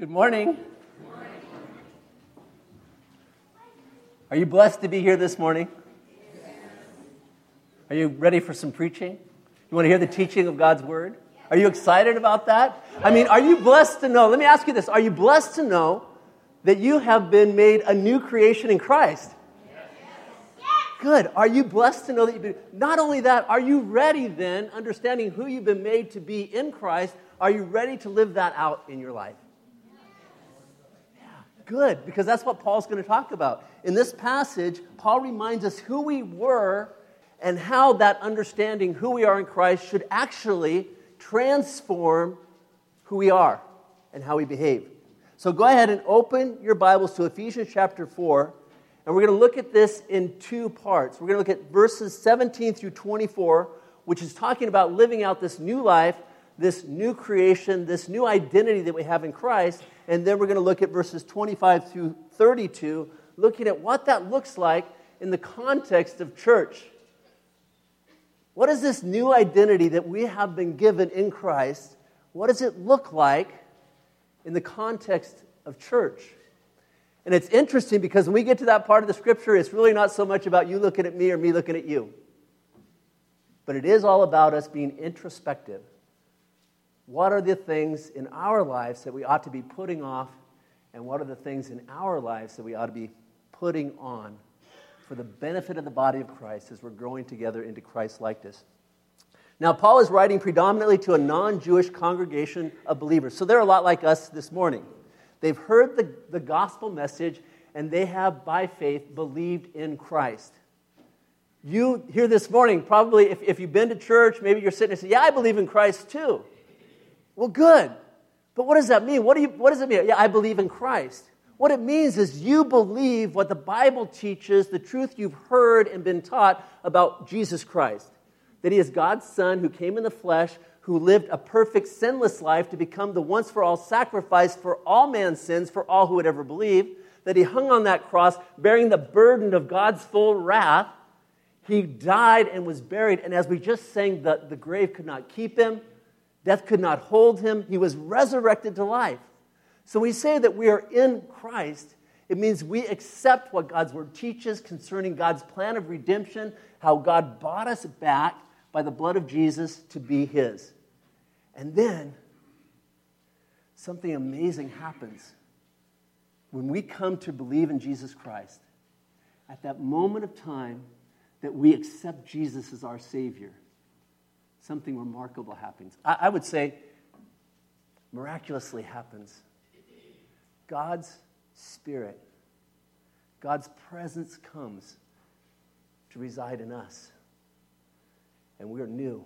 Good morning. Are you blessed to be here this morning? Are you ready for some preaching? You want to hear the teaching of God's Word? Are you excited about that? I mean, are you blessed to know? Let me ask you this. Are you blessed to know that you have been made a new creation in Christ? Good. Are you blessed to know that you've been... Not only that, are you ready then, understanding who you've been made to be in Christ, are you ready to live that out in your life? Yeah, good, because that's what Paul's going to talk about. In this passage, Paul reminds us who we were and how that understanding who we are in Christ should actually transform who we are and how we behave. So go ahead and open your Bibles to Ephesians chapter 4. And we're going to look at this in two parts. We're going to look at verses 17 through 24, which is talking about living out this new life, this new creation, this new identity that we have in Christ. And then we're going to look at verses 25 through 32, looking at what that looks like in the context of church. What is this new identity that we have been given in Christ? What does it look like in the context of church? And it's interesting because when we get to that part of the scripture, it's really not so much about you looking at me or me looking at you. But it is all about us being introspective. What are the things in our lives that we ought to be putting off? And what are the things in our lives that we ought to be putting on for the benefit of the body of Christ as we're growing together into Christ's likeness? Now, Paul is writing predominantly to a non-Jewish congregation of believers. So they're a lot like us this morning. They've heard the gospel message, and they have, by faith, believed in Christ. You here this morning, probably, if you've been to church, maybe you're sitting and saying, yeah, I believe in Christ too. Well, good. But what does that mean? What does it mean? Yeah, I believe in Christ. What it means is you believe what the Bible teaches, the truth you've heard and been taught about Jesus Christ. That He is God's Son who came in the flesh, who lived a perfect, sinless life to become the once-for-all sacrifice for all man's sins, for all who would ever believe, that He hung on that cross, bearing the burden of God's full wrath. He died and was buried, and as we just sang, the grave could not keep Him, death could not hold Him. He was resurrected to life. So we say that we are in Christ. It means we accept what God's Word teaches concerning God's plan of redemption, how God bought us back by the blood of Jesus to be His. And then, something amazing happens. When we come to believe in Jesus Christ, at that moment of time that we accept Jesus as our Savior, something remarkable happens. I would say, miraculously happens. God's Spirit, God's presence comes to reside in us. And we are new.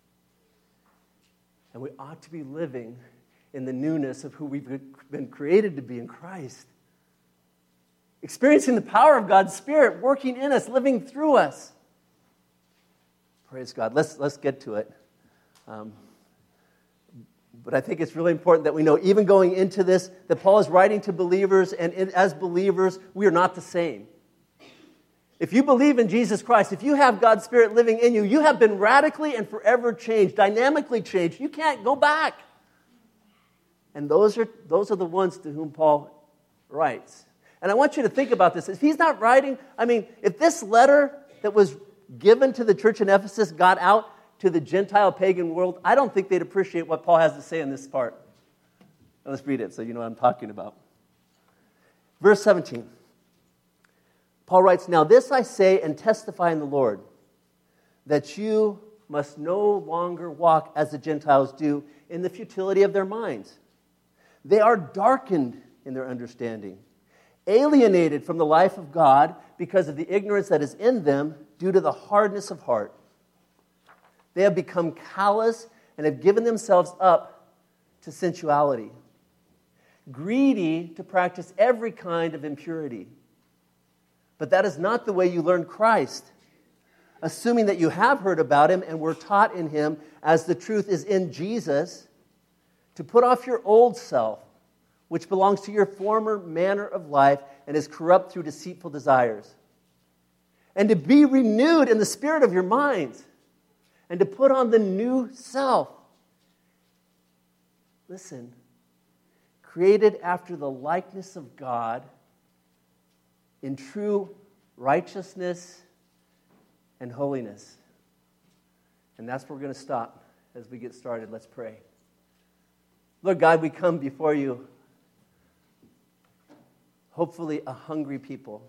And we ought to be living in the newness of who we've been created to be in Christ. Experiencing the power of God's Spirit working in us, living through us. Praise God. Let's get to it. But I think it's really important that we know, even going into this, that Paul is writing to believers, and as believers, we are not the same. If you believe in Jesus Christ, if you have God's Spirit living in you, you have been radically and forever changed, dynamically changed. You can't go back. And those are the ones to whom Paul writes. And I want you to think about this. If he's not writing, if this letter that was given to the church in Ephesus got out to the Gentile pagan world, I don't think they'd appreciate what Paul has to say in this part. Now let's read it so you know what I'm talking about. Verse 17. Paul writes, "Now this I say and testify in the Lord, that you must no longer walk as the Gentiles do in the futility of their minds. They are darkened in their understanding, alienated from the life of God because of the ignorance that is in them due to the hardness of heart. They have become callous and have given themselves up to sensuality, greedy to practice every kind of impurity. But that is not the way you learned Christ, assuming that you have heard about Him and were taught in Him as the truth is in Jesus, to put off your old self, which belongs to your former manner of life and is corrupt through deceitful desires, and to be renewed in the spirit of your minds, and to put on the new self." Listen, created after the likeness of God in true righteousness and holiness. And that's where we're going to stop as we get started. Let's pray. Lord God, we come before you, hopefully a hungry people.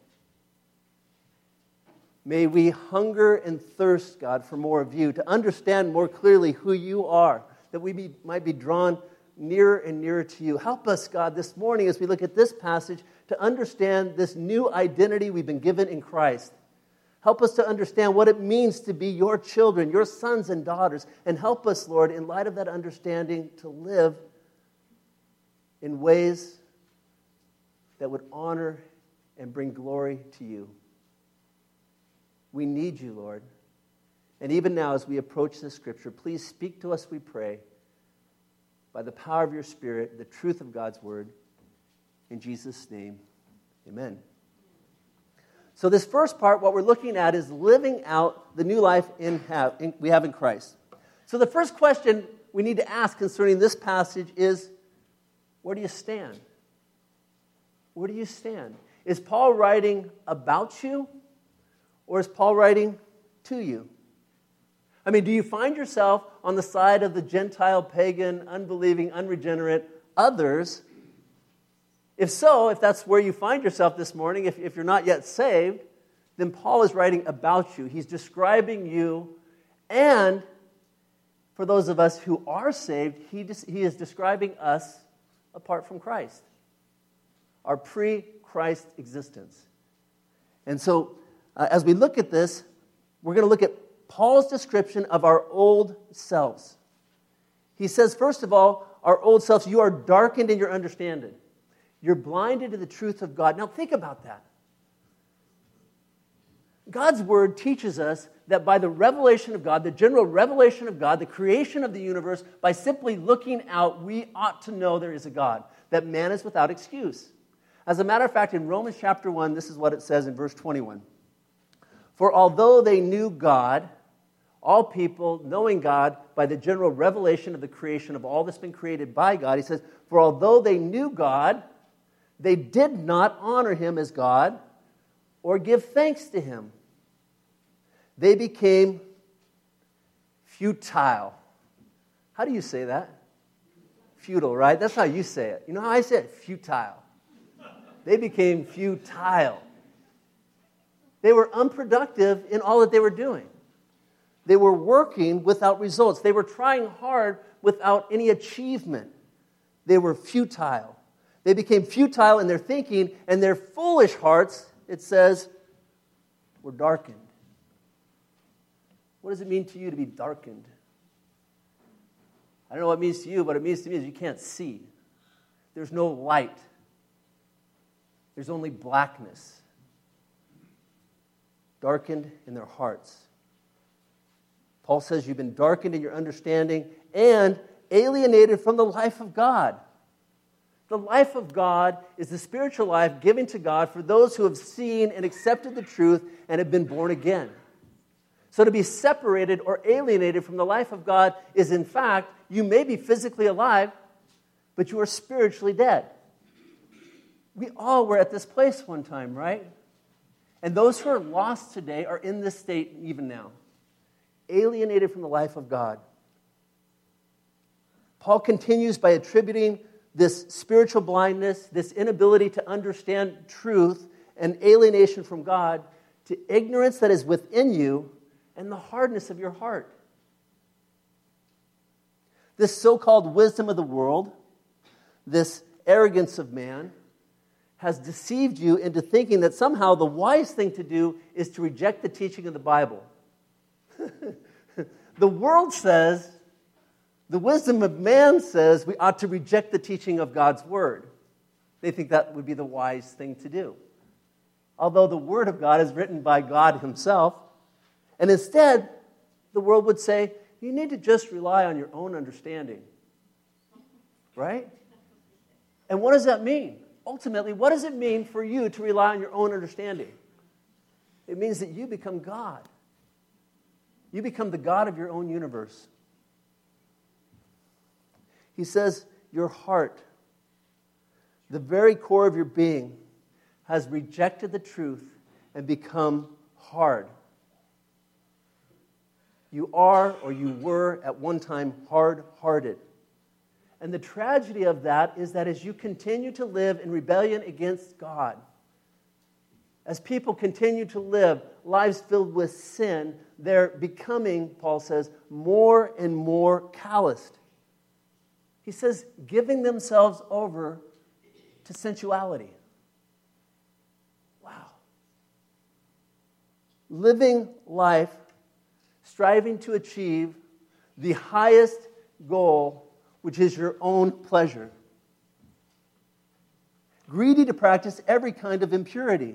May we hunger and thirst, God, for more of you, to understand more clearly who you are, that we might be drawn nearer and nearer to you. Help us, God, this morning as we look at this passage to understand this new identity we've been given in Christ. Help us to understand what it means to be your children, your sons and daughters, and help us, Lord, in light of that understanding, to live in ways that would honor and bring glory to you. We need you, Lord. And even now, as we approach this scripture, please speak to us, we pray, by the power of your Spirit, the truth of God's word. In Jesus' name, amen. So this first part, what we're looking at is living out the new life we have in Christ. So the first question we need to ask concerning this passage is, where do you stand? Where do you stand? Is Paul writing about you, or is Paul writing to you? I mean, do you find yourself on the side of the Gentile, pagan, unbelieving, unregenerate others? If so, if that's where you find yourself this morning, if you're not yet saved, then Paul is writing about you. He's describing you, and for those of us who are saved, he is describing us apart from Christ, our pre-Christ existence. And so, as we look at this, we're going to look at Paul's description of our old selves. He says, first of all, our old selves, you are darkened in your understanding. You're blinded to the truth of God. Now think about that. God's word teaches us that by the revelation of God, the general revelation of God, the creation of the universe, by simply looking out, we ought to know there is a God, that man is without excuse. As a matter of fact, in Romans chapter 1, this is what it says in verse 21. For although they knew God, all people knowing God by the general revelation of the creation of all that's been created by God, he says, for although they knew God, they did not honor him as God or give thanks to him. They became futile. How do you say that? Futile, right? That's how you say it. You know how I say it? Futile. They became futile. They were unproductive in all that they were doing. They were working without results. They were trying hard without any achievement. They were futile. They became futile in their thinking, and their foolish hearts, it says, were darkened. What does it mean to you to be darkened? I don't know what it means to you, but what it means to me is you can't see. There's no light. There's only blackness. Darkened in their hearts. Paul says you've been darkened in your understanding and alienated from the life of God. The life of God is the spiritual life given to God for those who have seen and accepted the truth and have been born again. So to be separated or alienated from the life of God is, in fact, you may be physically alive, but you are spiritually dead. We all were at this place one time, right? And those who are lost today are in this state even now, alienated from the life of God. Paul continues by attributing this spiritual blindness, this inability to understand truth and alienation from God to ignorance that is within you and the hardness of your heart. This so-called wisdom of the world, this arrogance of man, has deceived you into thinking that somehow the wise thing to do is to reject the teaching of the Bible. The world says, the wisdom of man says we ought to reject the teaching of God's word. They think that would be the wise thing to do. Although the word of God is written by God himself. And instead, the world would say, you need to just rely on your own understanding. Right? And what does that mean? Ultimately, what does it mean for you to rely on your own understanding? It means that you become God. You become the God of your own universe. He says, your heart the very core of your being has rejected the truth and become hard. You are, or you were at one time, hard-hearted. And the tragedy of that is that as you continue to live in rebellion against God, as people continue to live lives filled with sin, they're becoming, Paul says, more and more calloused. He says, giving themselves over to sensuality. Wow. Living life, striving to achieve the highest goal, which is your own pleasure. Greedy to practice every kind of impurity.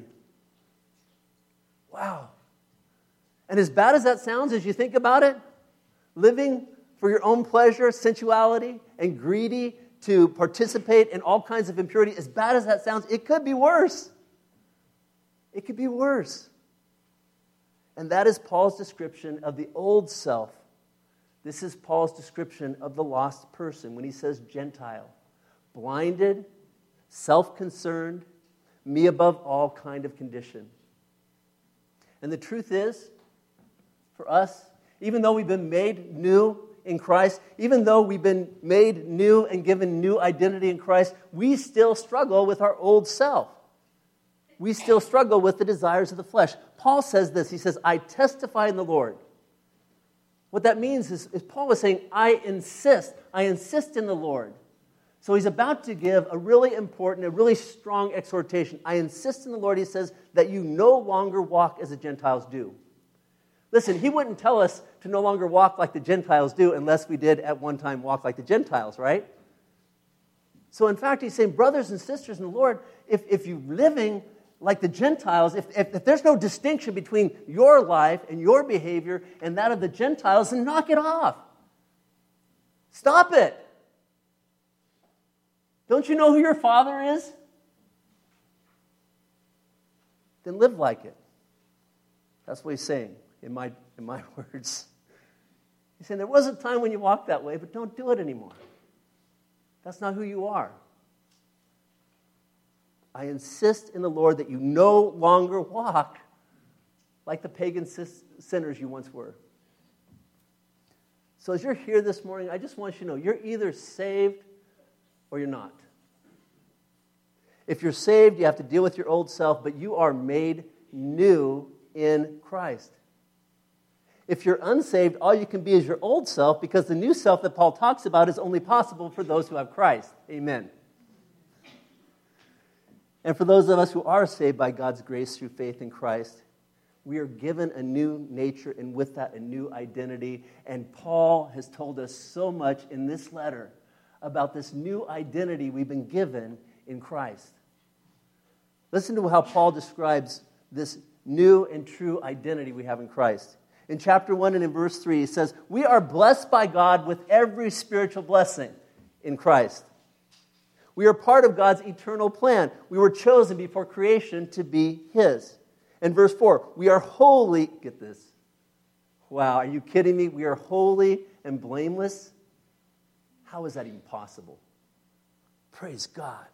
Wow. And as bad as that sounds, as you think about it, living for your own pleasure, sensuality, and greedy to participate in all kinds of impurity, as bad as that sounds, it could be worse. It could be worse. And that is Paul's description of the old self. This is Paul's description of the lost person when he says Gentile. Blinded, self-concerned, me above all kind of condition. And the truth is, for us, even though we've been made new in Christ, even though we've been made new and given new identity in Christ, we still struggle with our old self. We still struggle with the desires of the flesh. Paul says this, he says, I testify in the Lord. What that means is Paul is saying, I insist in the Lord. So he's about to give a really important, a really strong exhortation. I insist in the Lord, he says, that you no longer walk as the Gentiles do. Listen, he wouldn't tell us to no longer walk like the Gentiles do unless we did at one time walk like the Gentiles, right? So in fact, he's saying, brothers and sisters in the Lord, if you're living like the Gentiles, if there's no distinction between your life and your behavior and that of the Gentiles, then knock it off. Stop it. Don't you know who your Father is? Then live like it. That's what he's saying in my words. He's saying there was a time when you walked that way, but don't do it anymore. That's not who you are. I insist in the Lord that you no longer walk like the pagan sinners you once were. So as you're here this morning, I just want you to know you're either saved or you're not. If you're saved, you have to deal with your old self, but you are made new in Christ. If you're unsaved, all you can be is your old self, because the new self that Paul talks about is only possible for those who have Christ. Amen. And for those of us who are saved by God's grace through faith in Christ, we are given a new nature, and with that, a new identity. And Paul has told us so much in this letter about this new identity we've been given in Christ. Listen to how Paul describes this new and true identity we have in Christ. In chapter 1 and in verse 3, he says, we are blessed by God with every spiritual blessing in Christ. We are part of God's eternal plan. We were chosen before creation to be His. In verse 4, we are holy. Get this. Wow, are you kidding me? We are holy and blameless. How is that even possible? Praise God.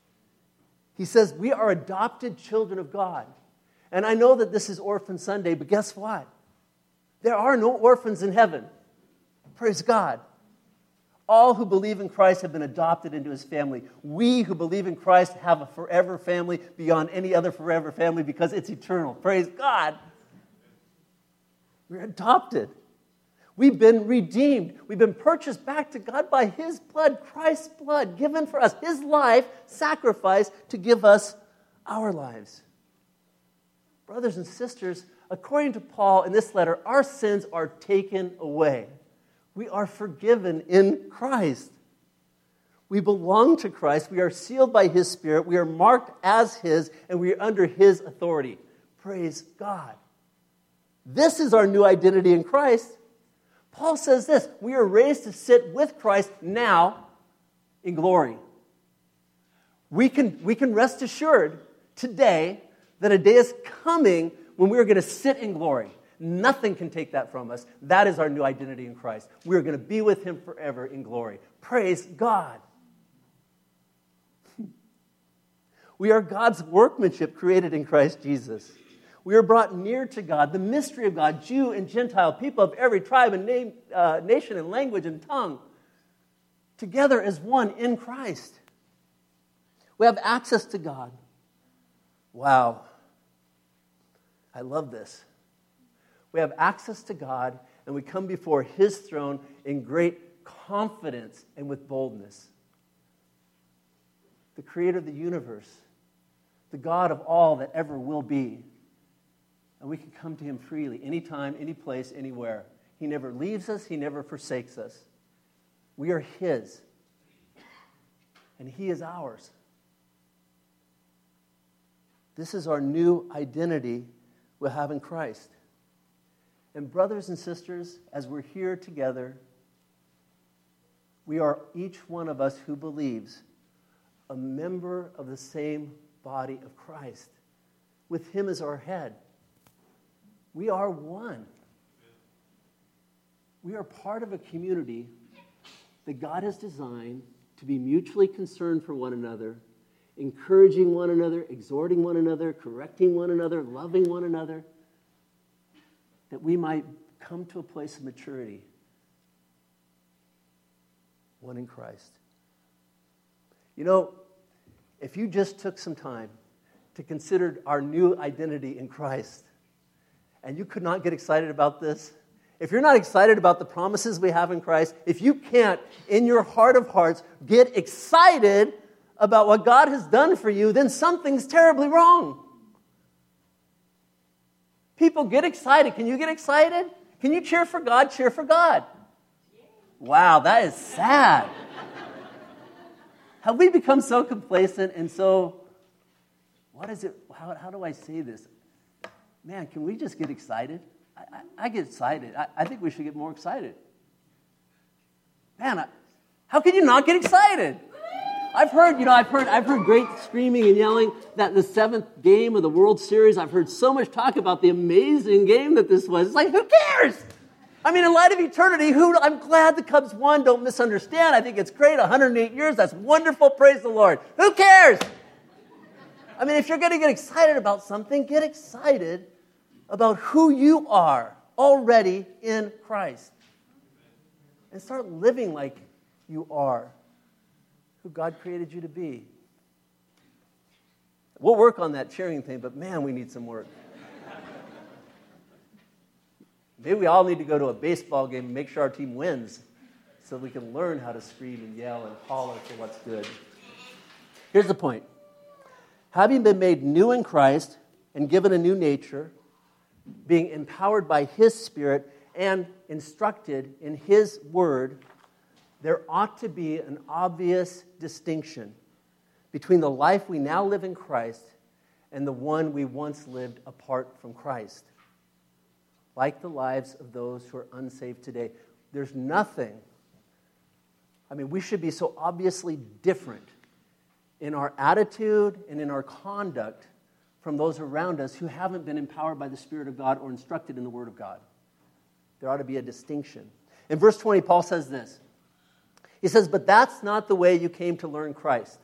He says we are adopted children of God. And I know that this is Orphan Sunday, but guess what? There are no orphans in heaven. Praise God. All who believe in Christ have been adopted into His family. We who believe in Christ have a forever family beyond any other forever family because it's eternal. Praise God. We're adopted. We've been redeemed. We've been purchased back to God by His blood, Christ's blood, given for us. His life sacrificed to give us our lives. Brothers and sisters, according to Paul in this letter, our sins are taken away. We are forgiven in Christ. We belong to Christ. We are sealed by His Spirit. We are marked as His, and we are under His authority. Praise God. This is our new identity in Christ. Paul says this, we are raised to sit with Christ now in glory. We can rest assured today that a day is coming when we are going to sit in glory. Nothing can take that from us. That is our new identity in Christ. We are going to be with Him forever in glory. Praise God. We are God's workmanship created in Christ Jesus. We are brought near to God, the mystery of God, Jew and Gentile, people of every tribe and nation and language and tongue, together as one in Christ. We have access to God. Wow. I love this. We have access to God, and we come before His throne in great confidence and with boldness. The Creator of the universe, the God of all that ever will be. And we can come to Him freely, anytime, any place, anywhere. He never leaves us. He never forsakes us. We are His. And He is ours. This is our new identity we have in Christ. And brothers and sisters, as we're here together, we are each one of us who believes a member of the same body of Christ, with Him as our head. We are one. We are part of a community that God has designed to be mutually concerned for one another, encouraging one another, exhorting one another, correcting one another, loving one another, that we might come to a place of maturity, one in Christ. You know, if you just took some time to consider our new identity in Christ, and you could not get excited about this, if you're not excited about the promises we have in Christ, if you can't, in your heart of hearts, get excited about what God has done for you, then something's terribly wrong. People, get excited. Can you get excited? Can you cheer for God? Cheer for God. Wow, that is sad. Have we become so complacent and so, what is it, how do I say this? Man, can we just get excited? I get excited. I think we should get more excited. Man, how can you not get excited? I've heard great screaming and yelling that the 7th game of the World Series, I've heard so much talk about the amazing game that this was. It's like, who cares? I mean, in light of eternity, I'm glad the Cubs won. Don't misunderstand. I think it's great. 108 years. That's wonderful. Praise the Lord. Who cares? I mean, if you're going to get excited about something, get excited about who you are already in Christ. And start living like you are who God created you to be. We'll work on that cheering thing, but man, we need some work. Maybe we all need to go to a baseball game and make sure our team wins so we can learn how to scream and yell and holler for what's good. Here's the point. Having been made new in Christ and given a new nature, being empowered by His Spirit and instructed in His Word, there ought to be an obvious distinction between the life we now live in Christ and the one we once lived apart from Christ. Like the lives of those who are unsaved today. There's nothing. We should be so obviously different in our attitude and in our conduct from those around us who haven't been empowered by the Spirit of God or instructed in the Word of God. There ought to be a distinction. In verse 20, Paul says this. He says, but that's not the way you came to learn Christ.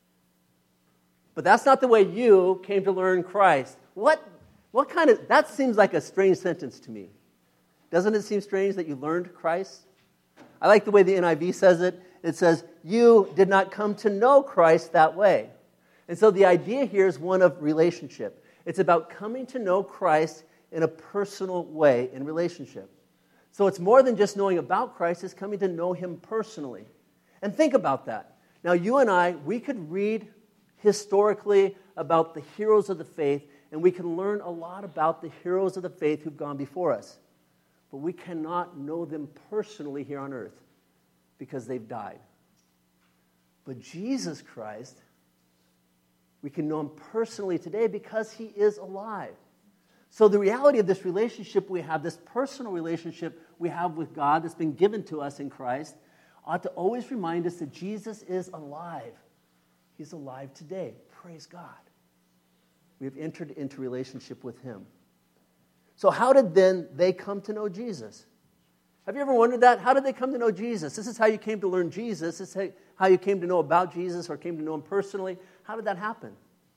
But that's not the way you came to learn Christ. What kind of, that seems like a strange sentence to me. Doesn't it seem strange that you learned Christ? I like the way the NIV says it. It says, you did not come to know Christ that way. And so the idea here is one of relationship. It's about coming to know Christ in a personal way in relationship. So it's more than just knowing about Christ, it's coming to know Him personally. And think about that. Now you and I, we could read historically about the heroes of the faith, and we can learn a lot about the heroes of the faith who've gone before us. But we cannot know them personally here on earth because they've died. But Jesus Christ, we can know Him personally today because He is alive. So the reality of this relationship we have, this personal relationship we have with God that's been given to us in Christ, ought to always remind us that Jesus is alive. He's alive today. Praise God. We have entered into relationship with Him. So how did then they come to know Jesus? Have you ever wondered that? How did they come to know Jesus? This is how you came to learn Jesus. This is how you came to know about Jesus or came to know Him personally. How did that happen?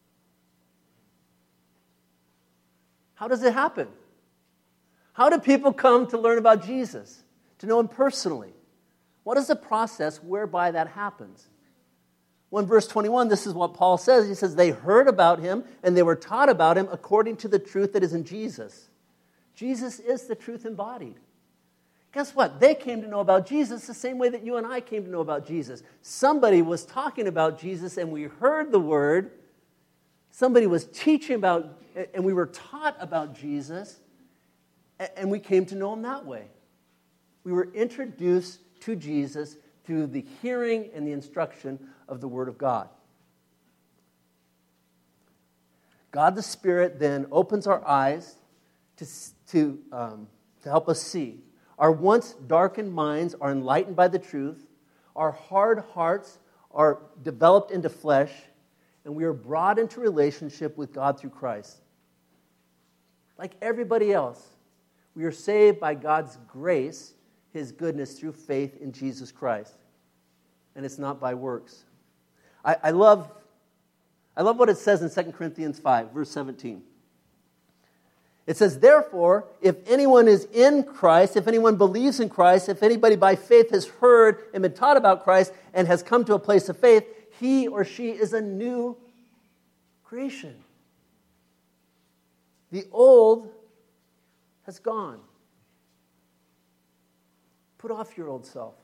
How does it happen? How do people come to learn about Jesus, to know him personally? What is the process whereby that happens? Well, in verse 21, this is what Paul says. He says, they heard about him and they were taught about him according to the truth that is in Jesus. Jesus is the truth embodied. Guess what? They came to know about Jesus the same way that you and I came to know about Jesus. Somebody was talking about Jesus and we heard the word. Somebody was teaching about, and we were taught about Jesus, and we came to know him that way. We were introduced to Jesus through the hearing and the instruction of the Word of God. God the Spirit then opens our eyes to help us see. Our once darkened minds are enlightened by the truth. Our hard hearts are developed into flesh, and we are brought into relationship with God through Christ. Like everybody else, we are saved by God's grace, his goodness, through faith in Jesus Christ. And it's not by works. I love what it says in 2 Corinthians 5, verse 17. It says, therefore, if anyone is in Christ, if anyone believes in Christ, if anybody by faith has heard and been taught about Christ and has come to a place of faith, he or she is a new creation. The old has gone. Put off your old self.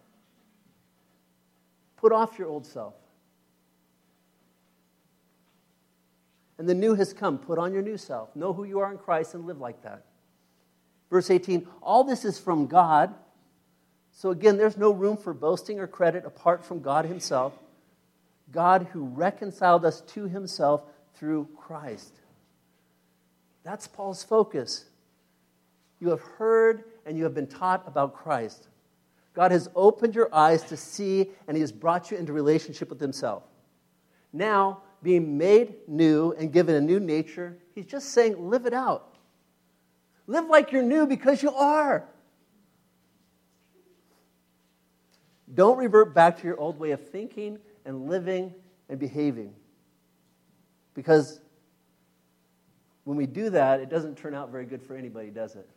Put off your old self. And the new has come. Put on your new self. Know who you are in Christ and live like that. Verse 18, all this is from God. So again, there's no room for boasting or credit apart from God himself. God who reconciled us to himself through Christ. That's Paul's focus. You have heard and you have been taught about Christ. God has opened your eyes to see, and he has brought you into relationship with himself. Now, being made new and given a new nature, he's just saying, live it out. Live like you're new because you are. Don't revert back to your old way of thinking and living and behaving. Because when we do that, it doesn't turn out very good for anybody, does it?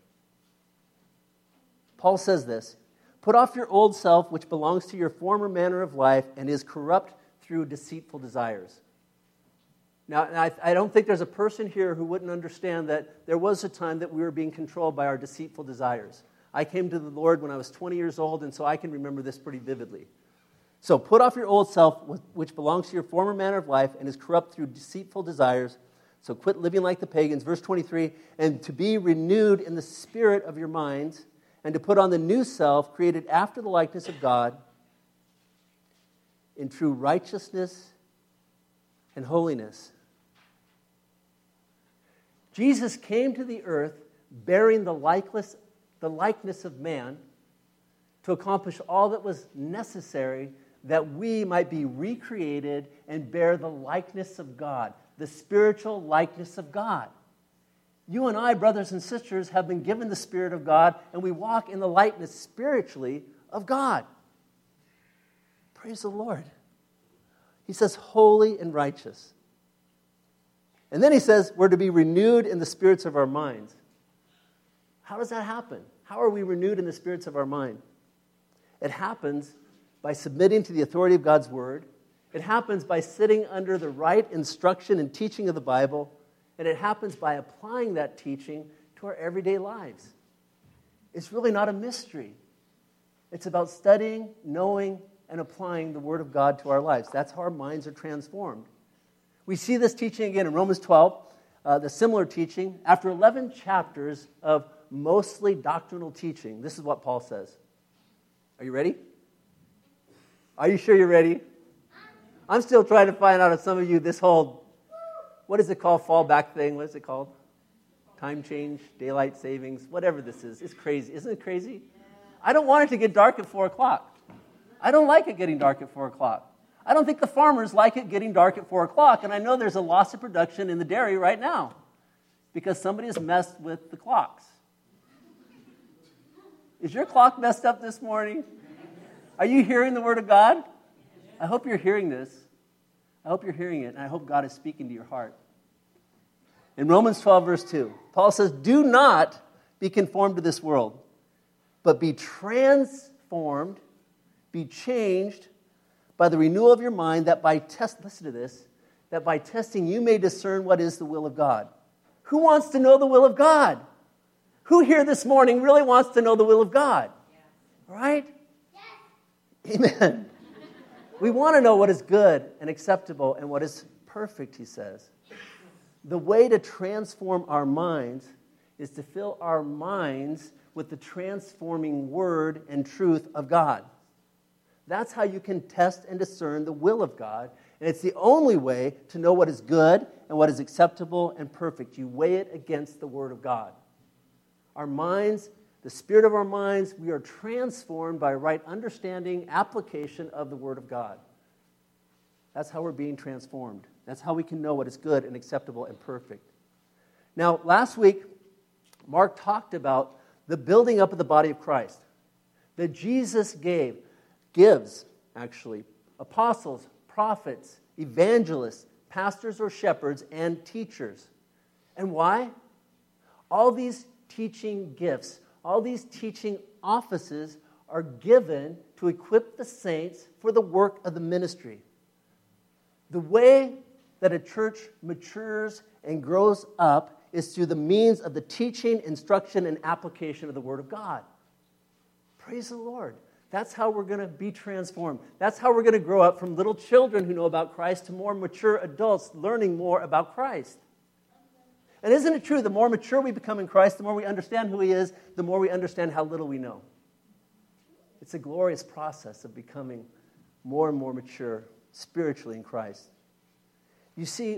Paul says this, put off your old self, which belongs to your former manner of life and is corrupt through deceitful desires. Now, I don't think there's a person here who wouldn't understand that there was a time that we were being controlled by our deceitful desires. I came to the Lord when I was 20 years old, and so I can remember this pretty vividly. So put off your old self, which belongs to your former manner of life and is corrupt through deceitful desires. So quit living like the pagans. Verse 23, and to be renewed in the spirit of your minds, and to put on the new self, created after the likeness of God, in true righteousness and holiness. Jesus came to the earth bearing the likeness of man to accomplish all that was necessary that we might be recreated and bear the likeness of God, the spiritual likeness of God. You and I, brothers and sisters, have been given the Spirit of God, and we walk in the likeness spiritually of God. Praise the Lord. He says, holy and righteous. And then he says, we're to be renewed in the spirits of our minds. How does that happen? How are we renewed in the spirits of our mind? It happens by submitting to the authority of God's Word. It happens by sitting under the right instruction and teaching of the Bible. And it happens by applying that teaching to our everyday lives. It's really not a mystery. It's about studying, knowing, and applying the Word of God to our lives. That's how our minds are transformed. We see this teaching again in Romans 12, the similar teaching. After 11 chapters of mostly doctrinal teaching, this is what Paul says. Are you ready? Are you sure you're ready? I'm still trying to find out if some of you, this whole, what is it called, fallback thing? What is it called? Time change, daylight savings, whatever this is. It's crazy. Isn't it crazy? I don't want it to get dark at 4 o'clock. I don't like it getting dark at 4 o'clock. I don't think the farmers like it getting dark at 4 o'clock, and I know there's a loss of production in the dairy right now because somebody has messed with the clocks. Is your clock messed up this morning? Are you hearing the Word of God? I hope you're hearing this. I hope you're hearing it, and I hope God is speaking to your heart. In Romans 12, verse 2, Paul says, do not be conformed to this world, but be transformed, be changed by the renewal of your mind, that by listen to this, that by testing you may discern what is the will of God. Who wants to know the will of God? Who here this morning really wants to know the will of God? All right? Yes. Amen. We want to know what is good and acceptable and what is perfect, he says. The way to transform our minds is to fill our minds with the transforming word and truth of God. That's how you can test and discern the will of God. And it's the only way to know what is good and what is acceptable and perfect. You weigh it against the word of God. Our minds, the spirit of our minds, we are transformed by right understanding, application of the word of God. That's how we're being transformed. That's how we can know what is good and acceptable and perfect. Now, last week, Mark talked about the building up of the body of Christ. That Jesus gives, apostles, prophets, evangelists, pastors or shepherds, and teachers. And why? All these teaching gifts, all these teaching offices are given to equip the saints for the work of the ministry. The way that a church matures and grows up is through the means of the teaching, instruction, and application of the Word of God. Praise the Lord. That's how we're going to be transformed. That's how we're going to grow up from little children who know about Christ to more mature adults learning more about Christ. And isn't it true, the more mature we become in Christ, the more we understand who He is, the more we understand how little we know. It's a glorious process of becoming more and more mature spiritually in Christ. You see,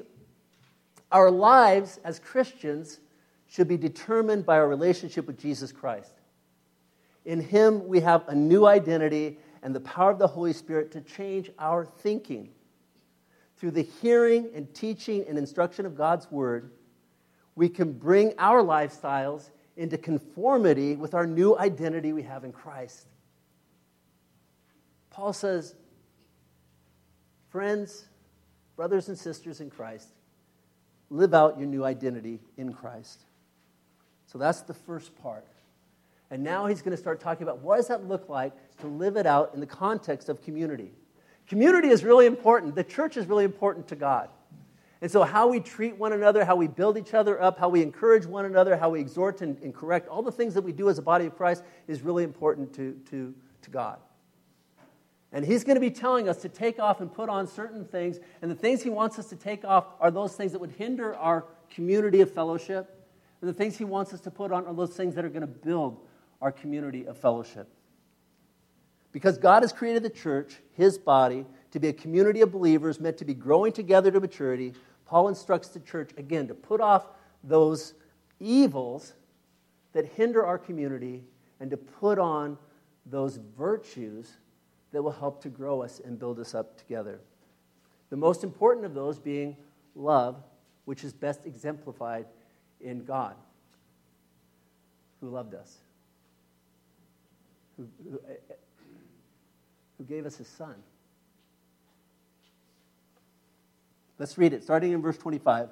our lives as Christians should be determined by our relationship with Jesus Christ. In Him, we have a new identity and the power of the Holy Spirit to change our thinking. Through the hearing and teaching and instruction of God's Word, we can bring our lifestyles into conformity with our new identity we have in Christ. Paul says, friends, brothers and sisters in Christ, live out your new identity in Christ. So that's the first part. And now he's going to start talking about what does that look like to live it out in the context of community. Community is really important. The church is really important to God. And so how we treat one another, how we build each other up, how we encourage one another, how we exhort and correct, all the things that we do as a body of Christ is really important to God. And he's going to be telling us to take off and put on certain things. And the things he wants us to take off are those things that would hinder our community of fellowship. And the things he wants us to put on are those things that are going to build our community of fellowship. Because God has created the church, his body, to be a community of believers meant to be growing together to maturity, Paul instructs the church, again, to put off those evils that hinder our community and to put on those virtues that will help to grow us and build us up together. The most important of those being love, which is best exemplified in God, who loved us, who gave us his Son. Let's read it, starting in verse 25.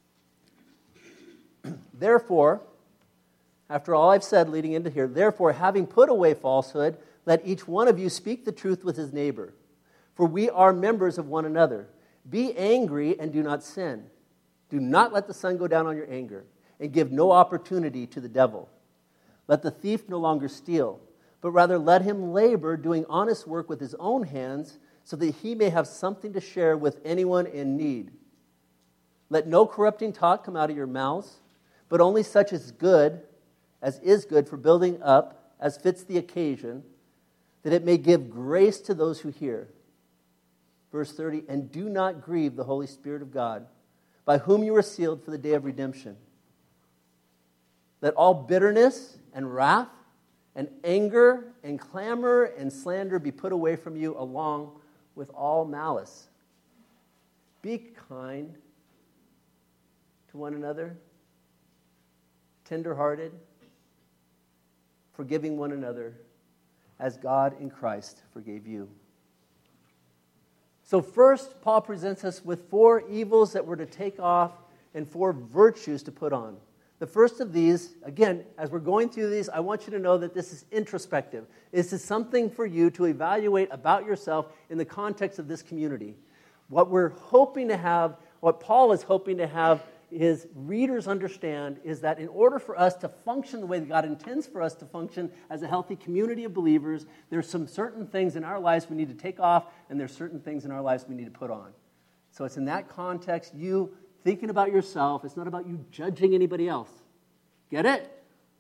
Therefore, after all I've said leading into here, therefore, having put away falsehood, let each one of you speak the truth with his neighbor, for we are members of one another. Be angry and do not sin. Do not let the sun go down on your anger, and give no opportunity to the devil. Let the thief no longer steal, but rather let him labor, doing honest work with his own hands, so that he may have something to share with anyone in need. Let no corrupting talk come out of your mouths, but only such as is good for building up, as fits the occasion, that it may give grace to those who hear. Verse 30, and do not grieve the Holy Spirit of God, by whom you are sealed for the day of redemption. Let all bitterness and wrath and anger and clamor and slander be put away from you, along with all malice. Be kind to one another, tender-hearted, forgiving one another, as God in Christ forgave you. So first, Paul presents us with 4 evils that we're to take off and 4 virtues to put on. The first of these, again, as we're going through these, I want you to know that this is introspective. This is something for you to evaluate about yourself in the context of this community. What we're hoping to have, what Paul is hoping to have his readers understand is that in order for us to function the way that God intends for us to function as a healthy community of believers, there's some certain things in our lives we need to take off, and there's certain things in our lives we need to put on. So it's in that context, you thinking about yourself. It's not about you judging anybody else. Get it?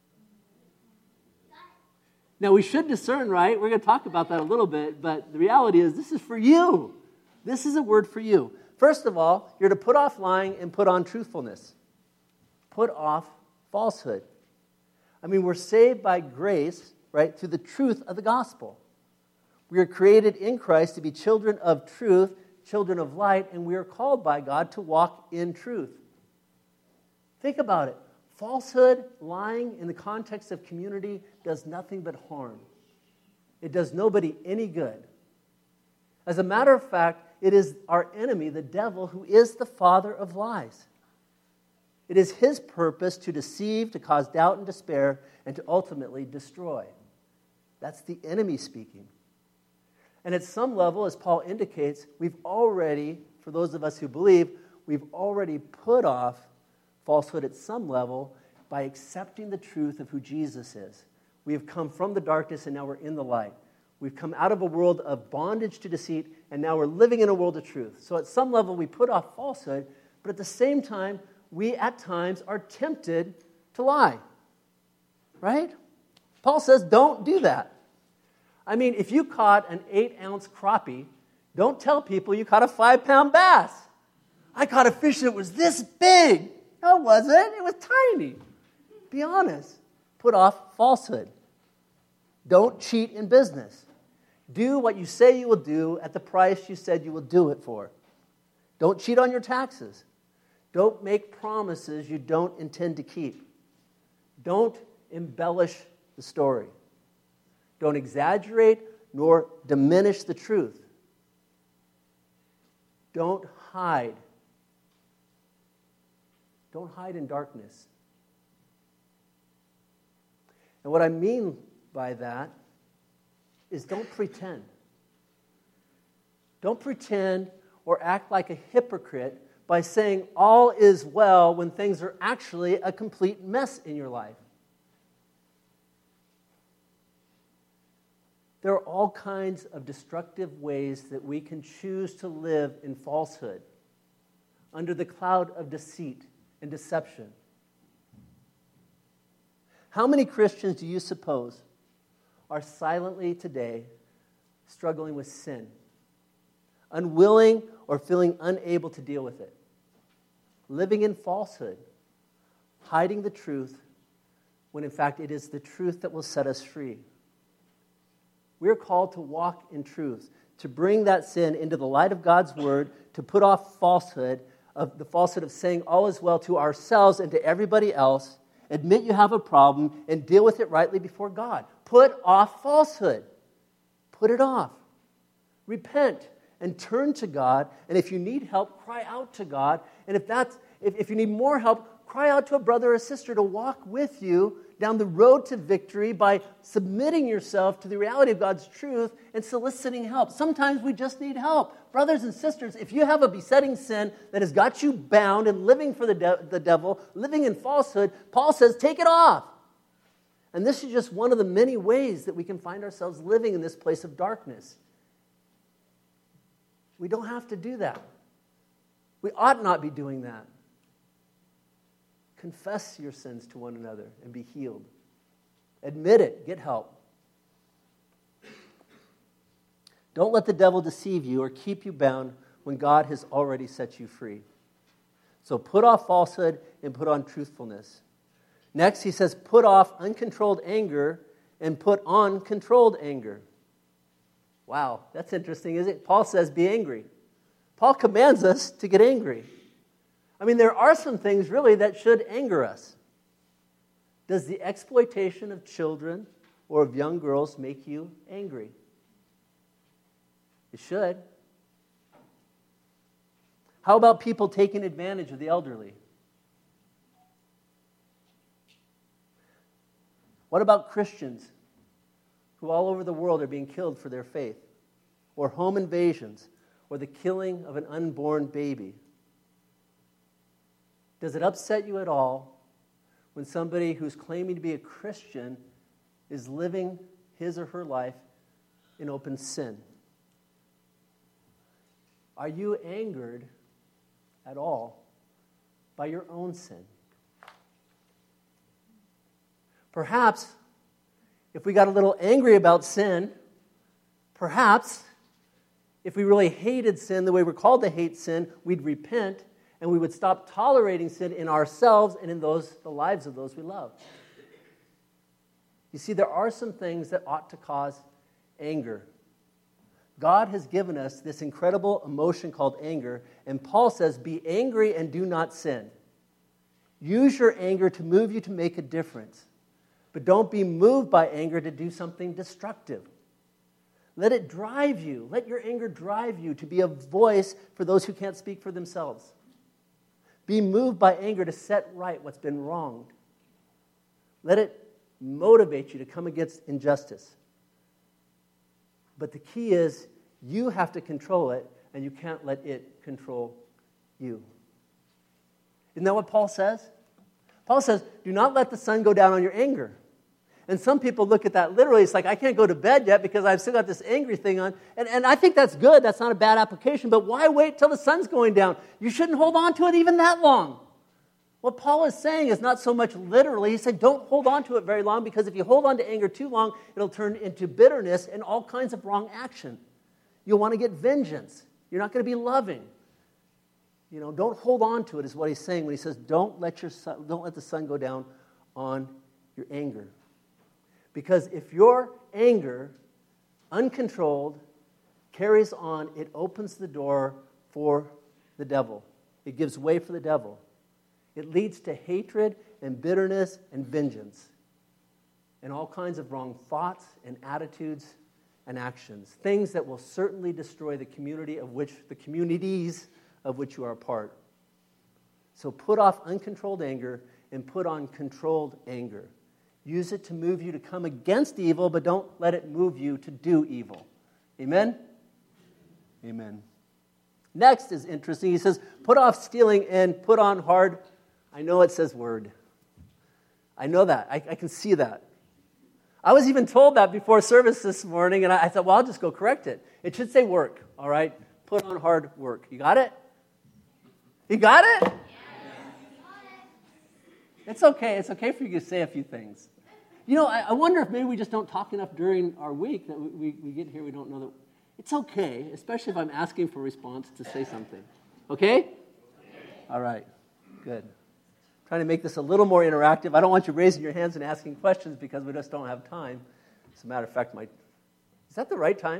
Now, we should discern, right? We're going to talk about that a little bit, but the reality is this is for you. This is a word for you. First of all, you're to put off lying and put on truthfulness. Put off falsehood. I mean, we're saved by grace, right, through the truth of the gospel. We are created in Christ to be children of truth, children of light, and we are called by God to walk in truth. Think about it. Falsehood, lying in the context of community does nothing but harm. It does nobody any good. As a matter of fact, it is our enemy, the devil, who is the father of lies. It is his purpose to deceive, to cause doubt and despair, and to ultimately destroy. That's the enemy speaking. And at some level, as Paul indicates, we've already, for those of us who believe, we've already put off falsehood at some level by accepting the truth of who Jesus is. We have come from the darkness and now we're in the light. We've come out of a world of bondage to deceit, and now we're living in a world of truth. So at some level, we put off falsehood, but at the same time, we at times are tempted to lie. Right? Paul says, don't do that. I mean, if you caught an 8-ounce crappie, don't tell people you caught a 5-pound bass. I caught a fish that was this big. No, it wasn't. It was tiny. Be honest. Put off falsehood. Don't cheat in business. Do what you say you will do at the price you said you will do it for. Don't cheat on your taxes. Don't make promises you don't intend to keep. Don't embellish the story. Don't exaggerate nor diminish the truth. Don't hide. Don't hide in darkness. And what I mean by that is don't pretend. Don't pretend or act like a hypocrite by saying all is well when things are actually a complete mess in your life. There are all kinds of destructive ways that we can choose to live in falsehood, under the cloud of deceit and deception. How many Christians do you suppose are silently today struggling with sin, unwilling or feeling unable to deal with it, living in falsehood, hiding the truth when in fact it is the truth that will set us free? We are called to walk in truth, to bring that sin into the light of God's word, to put off falsehood, of the falsehood of saying all is well to ourselves and to everybody else, admit you have a problem, and deal with it rightly before God. Put off falsehood. Put it off. Repent and turn to God, and if you need help, cry out to God, and if you need more help, cry out to a brother or sister to walk with you down the road to victory by submitting yourself to the reality of God's truth and soliciting help. Sometimes we just need help. Brothers and sisters, if you have a besetting sin that has got you bound and living for the devil, living in falsehood, Paul says, take it off. And this is just one of the many ways that we can find ourselves living in this place of darkness. We don't have to do that. We ought not be doing that. Confess your sins to one another and be healed. Admit it. Get help. Don't let the devil deceive you or keep you bound when God has already set you free. So put off falsehood and put on truthfulness. Next, he says, put off uncontrolled anger and put on controlled anger. Wow, that's interesting, isn't it? Paul says, be angry. Paul commands us to get angry. I mean, there are some things really that should anger us. Does the exploitation of children or of young girls make you angry? It should. How about people taking advantage of the elderly? What about Christians who all over the world are being killed for their faith? Or home invasions, or the killing of an unborn baby? Does it upset you at all when somebody who's claiming to be a Christian is living his or her life in open sin? Are you angered at all by your own sin? Perhaps, if we got a little angry about sin, perhaps, if we really hated sin the way we're called to hate sin, we'd repent and we would stop tolerating sin in ourselves and in the lives of those we love. You see, there are some things that ought to cause anger. God has given us this incredible emotion called anger, and Paul says, be angry and do not sin. Use your anger to move you to make a difference, but don't be moved by anger to do something destructive. Let it drive you. Let your anger drive you to be a voice for those who can't speak for themselves. Be moved by anger to set right what's been wronged. Let it motivate you to come against injustice. But the key is you have to control it, and you can't let it control you. Isn't that what Paul says? Paul says, do not let the sun go down on your anger. And some people look at that literally. It's like, I can't go to bed yet because I've still got this angry thing on. And I think that's good. That's not a bad application. But why wait till the sun's going down? You shouldn't hold on to it even that long. What Paul is saying is not so much literally. He said, don't hold on to it very long, because if you hold on to anger too long, it'll turn into bitterness and all kinds of wrong action. You'll want to get vengeance. You're not going to be loving. Don't hold on to it is what he's saying when he says, don't let the sun go down on your anger. Because if your anger, uncontrolled, carries on, it opens the door for the devil. It gives way for the devil. It leads to hatred and bitterness and vengeance and all kinds of wrong thoughts and attitudes and actions. Things that will certainly destroy the communities of which you are a part. So put off uncontrolled anger and put on controlled anger. Use it to move you to come against evil, but don't let it move you to do evil. Amen? Amen. Next is interesting. He says, put off stealing and put on hard. I know it says word. I know that. I can see that. I was even told that before service this morning, and I thought, well, I'll just go correct it. It should say work, all right? Put on hard work. You got it? You got it? It's okay. It's okay for you to say a few things. I wonder if maybe we just don't talk enough during our week, that we get here, we don't know that. It's okay, especially if I'm asking for a response, to say something. Okay? All right. Good. Trying to make this a little more interactive. I don't want you raising your hands and asking questions because we just don't have time. As a matter of fact, is that the right time?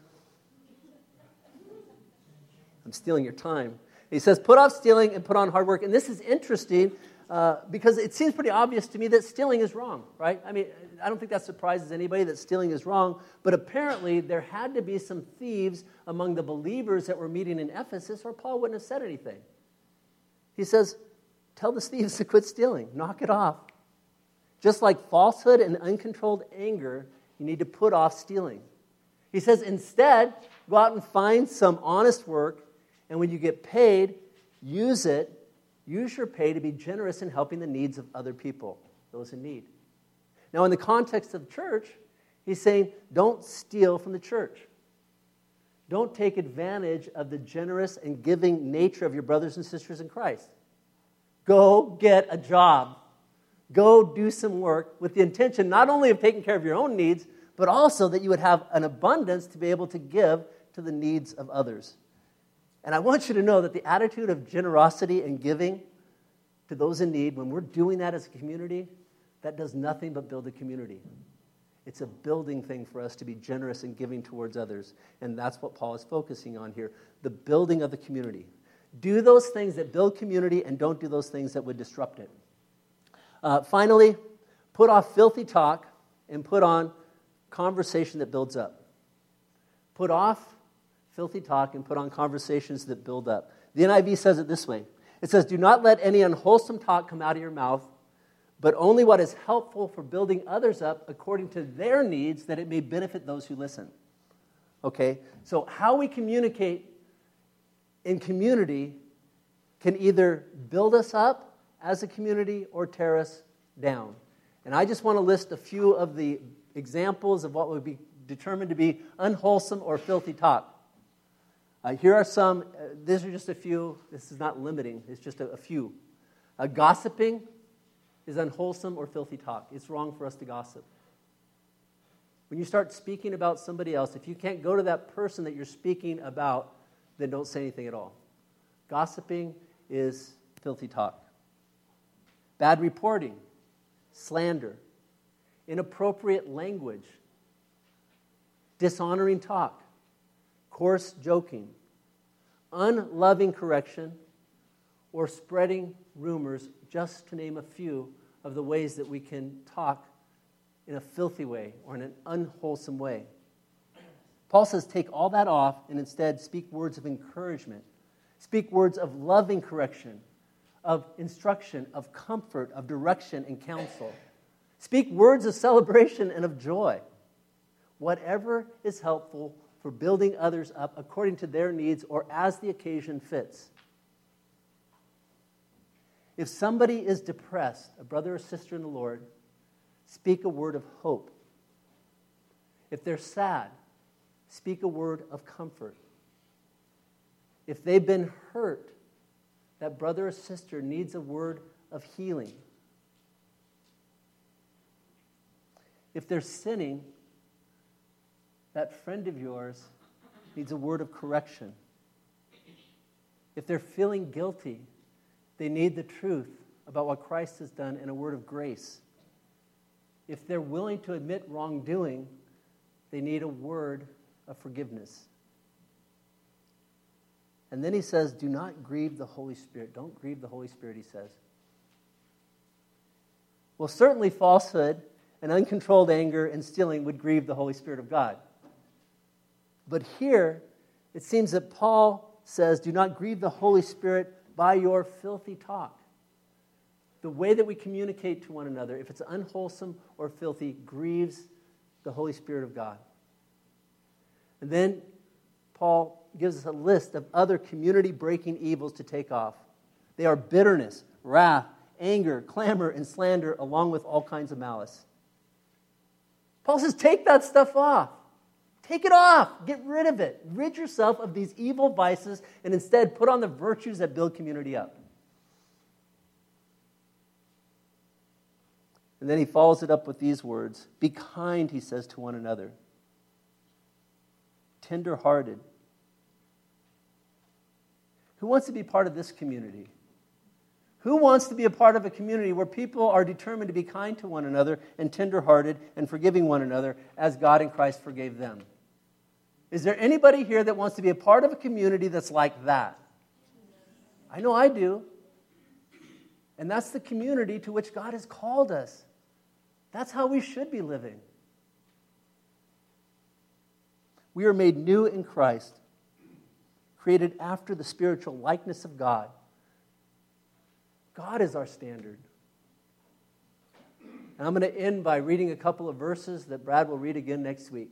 I'm stealing your time. He says, put off stealing and put on hard work. And this is interesting because it seems pretty obvious to me that stealing is wrong, right? I mean, I don't think that surprises anybody that stealing is wrong. But apparently there had to be some thieves among the believers that were meeting in Ephesus, or Paul wouldn't have said anything. He says, tell the thieves to quit stealing. Knock it off. Just like falsehood and uncontrolled anger, you need to put off stealing. He says, instead, go out and find some honest work, and when you get paid, use your pay to be generous in helping the needs of other people, those in need. Now, in the context of the church, he's saying, don't steal from the church. Don't take advantage of the generous and giving nature of your brothers and sisters in Christ. Go get a job. Go do some work with the intention not only of taking care of your own needs, but also that you would have an abundance to be able to give to the needs of others. And I want you to know that the attitude of generosity and giving to those in need, when we're doing that as a community, that does nothing but build a community. It's a building thing for us to be generous and giving towards others. And that's what Paul is focusing on here, the building of the community. Do those things that build community and don't do those things that would disrupt it. Finally, put off filthy talk and put on conversation that builds up. Put off filthy talk and put on conversations that build up. The NIV says it this way. It says, do not let any unwholesome talk come out of your mouth, but only what is helpful for building others up according to their needs, that it may benefit those who listen. Okay? So how we communicate in community can either build us up as a community or tear us down. And I just want to list a few of the examples of what would be determined to be unwholesome or filthy talk. Here are some. These are just a few. This is not limiting. It's just a few. Gossiping is unwholesome or filthy talk. It's wrong for us to gossip. When you start speaking about somebody else, if you can't go to that person that you're speaking about, then don't say anything at all. Gossiping is filthy talk. Bad reporting, slander, inappropriate language, dishonoring talk, coarse joking, unloving correction, or spreading rumors, just to name a few of the ways that we can talk in a filthy way or in an unwholesome way. Paul says, take all that off and instead speak words of encouragement. Speak words of loving correction, of instruction, of comfort, of direction and counsel. Speak words of celebration and of joy. Whatever is helpful for building others up according to their needs or as the occasion fits. If somebody is depressed, a brother or sister in the Lord, speak a word of hope. If they're sad, speak a word of comfort. If they've been hurt, that brother or sister needs a word of healing. If they're sinning, that friend of yours needs a word of correction. If they're feeling guilty, they need the truth about what Christ has done and a word of grace. If they're willing to admit wrongdoing, they need a word of forgiveness. And then he says, do not grieve the Holy Spirit. Don't grieve the Holy Spirit, he says. Well, certainly falsehood and uncontrolled anger and stealing would grieve the Holy Spirit of God. But here, it seems that Paul says, do not grieve the Holy Spirit by your filthy talk. The way that we communicate to one another, if it's unwholesome or filthy, grieves the Holy Spirit of God. And then Paul gives us a list of other community-breaking evils to take off. They are bitterness, wrath, anger, clamor, and slander, along with all kinds of malice. Paul says, take that stuff off. Take it off. Get rid of it. Rid yourself of these evil vices and instead put on the virtues that build community up. And then he follows it up with these words. Be kind, he says, to one another. Tender-hearted. Who wants to be part of this community? Who wants to be a part of a community where people are determined to be kind to one another and tender-hearted and forgiving one another as God in Christ forgave them? Is there anybody here that wants to be a part of a community that's like that? I know I do. And that's the community to which God has called us. That's how we should be living. We are made new in Christ, created after the spiritual likeness of God. God is our standard. And I'm going to end by reading a couple of verses that Brad will read again next week.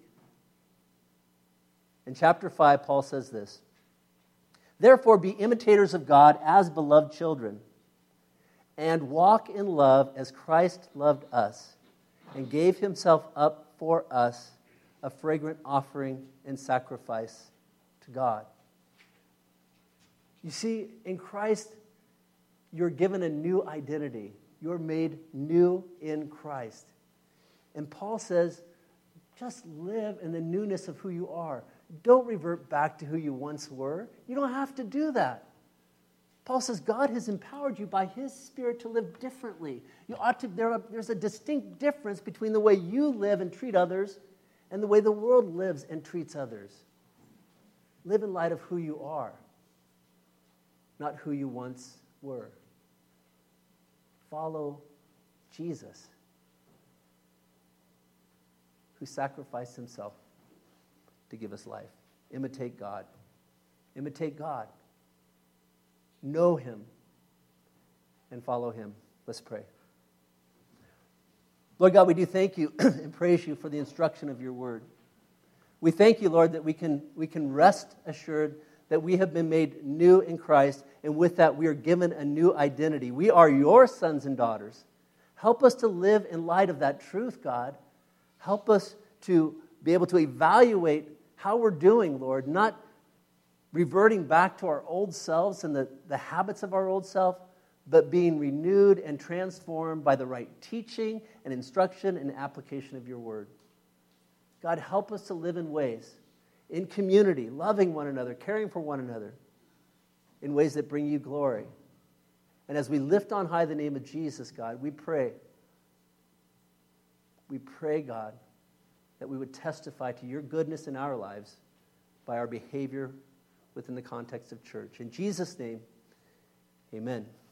In chapter 5, Paul says this, therefore be imitators of God as beloved children, and walk in love as Christ loved us, and gave himself up for us, a fragrant offering and sacrifice to God. You see, in Christ, you're given a new identity. You're made new in Christ. And Paul says, just live in the newness of who you are. Don't revert back to who you once were. You don't have to do that. Paul says God has empowered you by his Spirit to live differently. There's a distinct difference between the way you live and treat others and the way the world lives and treats others. Live in light of who you are, not who you once were. Follow Jesus, who sacrificed himself to give us life. Imitate God. Imitate God. Know him and follow him. Let's pray. Lord God, we do thank you and praise you for the instruction of your word. We thank you, Lord, that we can rest assured that we have been made new in Christ, and with that we are given a new identity. We are your sons and daughters. Help us to live in light of that truth, God. Help us to be able to evaluate how we're doing, Lord, not reverting back to our old selves and the habits of our old self, but being renewed and transformed by the right teaching and instruction and application of your word. God, help us to live in ways, in community, loving one another, caring for one another, in ways that bring you glory. And as we lift on high the name of Jesus, God, we pray, God, that we would testify to your goodness in our lives by our behavior within the context of church. In Jesus' name, amen.